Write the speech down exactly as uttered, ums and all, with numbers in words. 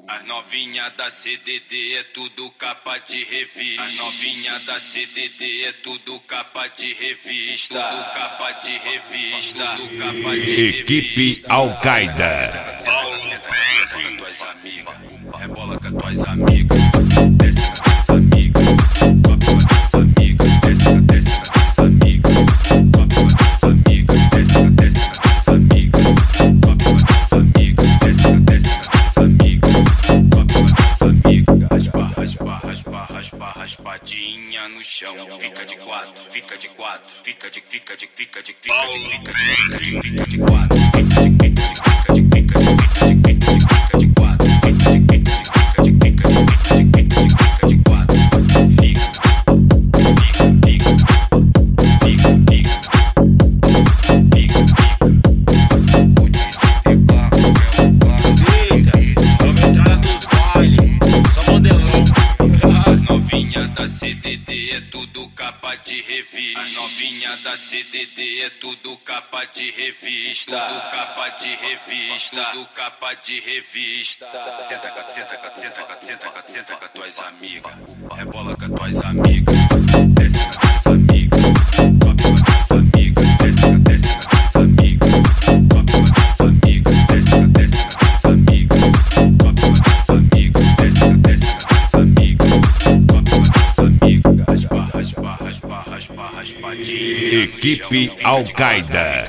As novinha da C D D é tudo capa de revista. As novinha da C D D é tudo capa de revista. Tudo capa de revista. Tudo capa de revista. Equipe Al-Qaeda. Rebola com as tuas amigas. Desce com as tuas amigas. Sobe com as tuas amigas. Desce, desce com as tuas amigas. Sobe com as tuas amigas. Desce, desce com as tuas amigas. Sobe com as tuas amigas. Desce, desce com as tuas amigas. Sobe com as tuas amigas. Raspa, raspa, raspa, raspa, raspadinha no chão. Fica de quatro, fica de quatro, fica de, fica de, fica de, fica de, fica de, fica de, fica de quatro. Fica de, fica de, fica de, fica de, fica de, fica de, fica de quatro. Fica de, fica de, fica de, fica de, fica de, fica de quatro. Fica, fica, fica, fica, fica, fica, fica. Eita, vamos entrar nos bailes, só modelão. As novinha da C D D é tudo capa de revista. As novinha da C D D é tudo capa de revista. Tudo capa de revista. Tudo capa de revista. Senta, senta, senta, senta, senta, senta com as tuas amigas. Rebola com as tuas amigas. Desce com as tuas amigas. Sobe com as tuas amigas. Desce, desce com as tuas amigas. Sobe com as tuas amigas. Desce, desce com as tuas amigas. Sobe com as tuas amigas. Desce, desce com as tuas amigas. Sobe com as tuas amigas. Raspa, raspa, raspa, raspa, raspadinha. Equipe Al-Qaeda.